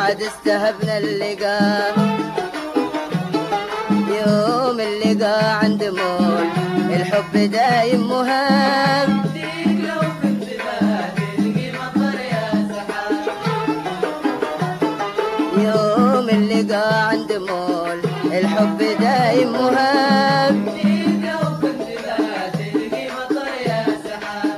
بعد استهبنا اللقاء، يوم اللقاء عند مول الحب دايم مهام، لو كنت ما تلقي مطر يا سحاب. يوم اللقاء عند مول الحب دايم مهام، لو كنت ما تلقي مطر يا سحاب.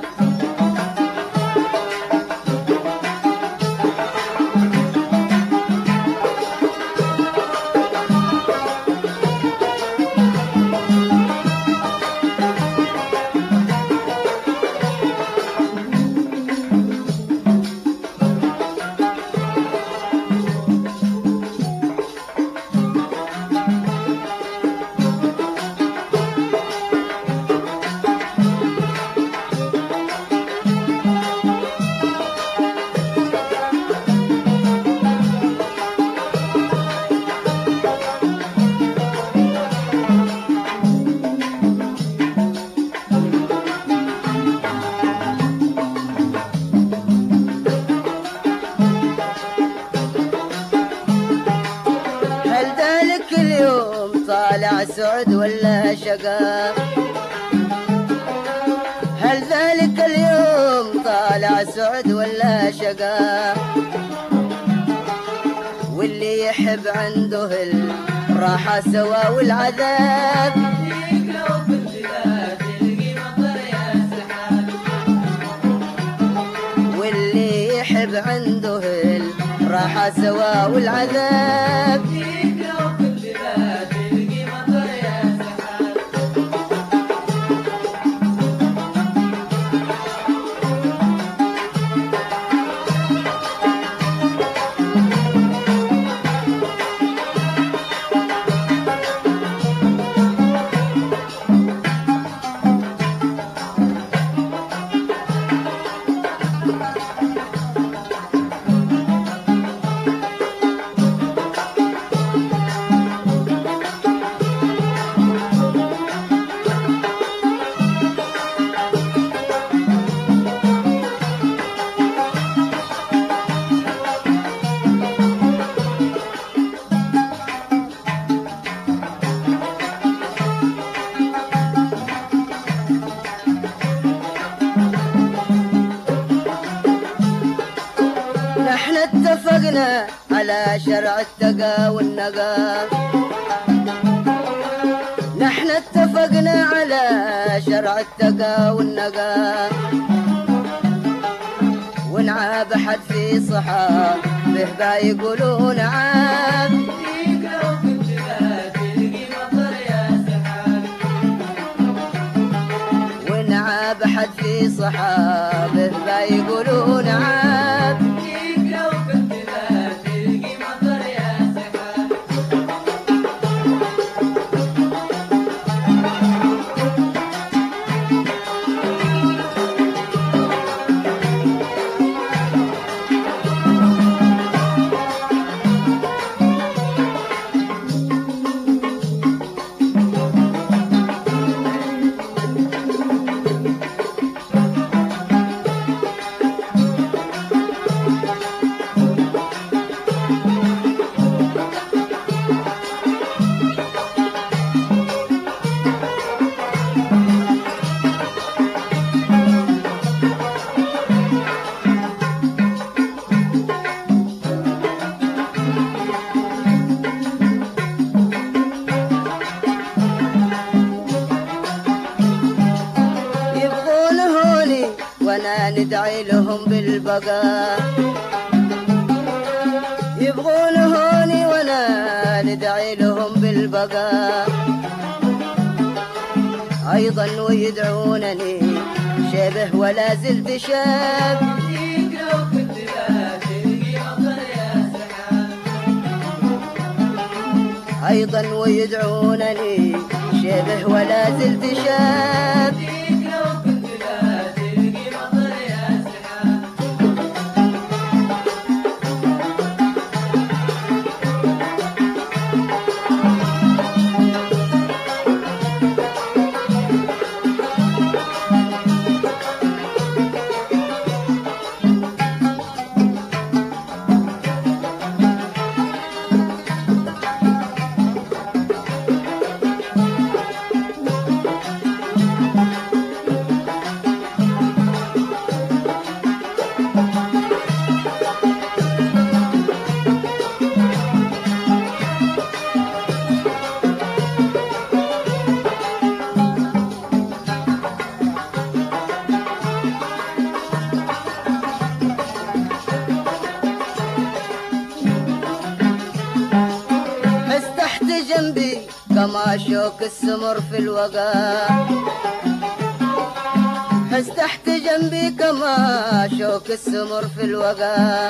طالع سعد ولا شقا؟ هل ذلك اليوم طالع سعد ولا شقا؟ واللي يحب عنده الراحة سوا والعذاب، لو كنت ما تلقي مطر يا سحاب. واللي يحب عنده الراحة سوا والعذاب، لو كنت ما تلقي مطر يا سحاب. نحن اتفقنا على شرع التقى والنقى، نحن اتفقنا على شرع التقى والنقى، ونعاب حد في صحابه با يقولون عاب، لو كنت ما تلقي مطر يا سحاب. ونعاب حد في صحابه با يقولون عاب، لو كنت ما تلقي مطر يا سحاب. يبغون هوني وانا ندعي لهم بالبقاء، يبغون هوني وانا ندعي لهم بالبقاء، ايضا ويدعونني شبه ولا زلت شاب، لو كنت ما تلقي مطر يا سحاب. ايضا ويدعونني شبه ولا زلت شاب، لو كنت ما تلقي مطر يا سحاب. جنبي كما شوك السمر في الوغى، حس تحت جنبي كما شوك السمر في الوغى،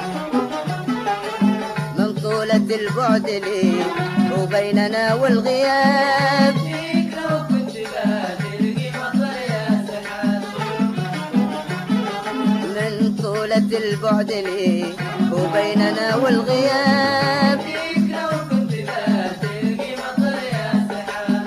من طولة البعد لي وبيننا والغياب، فيك لو كنت تلقي مطر يا سحاب، من طولة البعد لي وبيننا والغياب، فيك لو كنت تلقي مطر يا سحاب.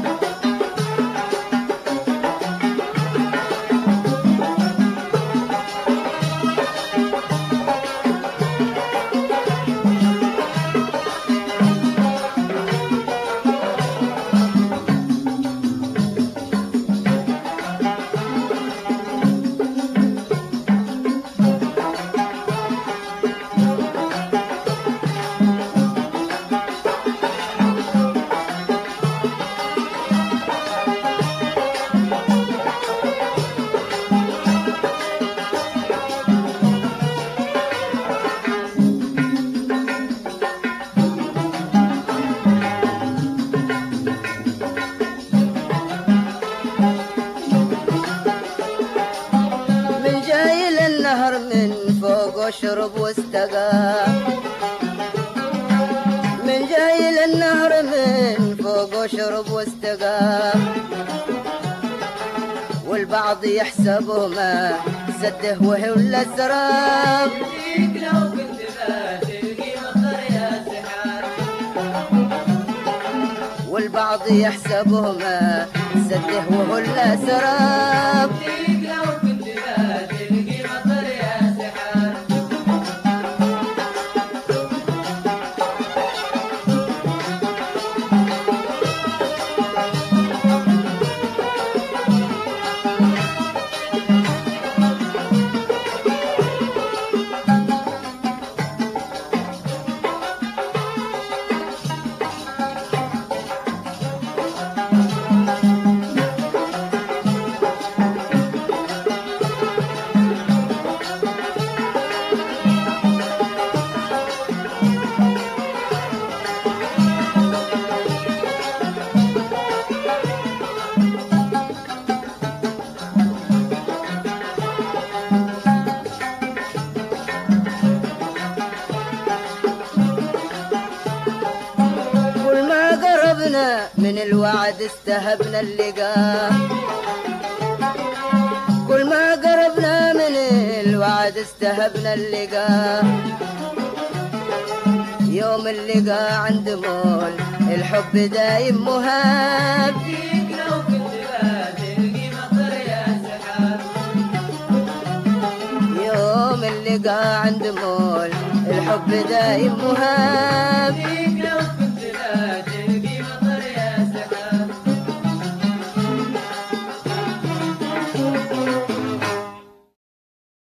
من جاي للنهر من فوق واشرب واستقى، من جاي للنهر من فوق واشرب واستقى، والبعض يحسبه ما سده وهو الاسراب، فيك لو كنت تلقي مطر يا سحاب، والبعض يحسبه ما سده وهو الاسراب، فيك لو كنت تلقي مطر يا سحاب. كل ما قربنا من الوعد استهبنا اللقاء، كل ما قربنا من الوعد استهبنا اللقاء، يوم اللقاء عند مول الحب دايم مهاب، فيك لو كنت تلقي مطر يا سحاب، يوم اللقاء عند مول الحب دايم مهاب، فيك لو كنت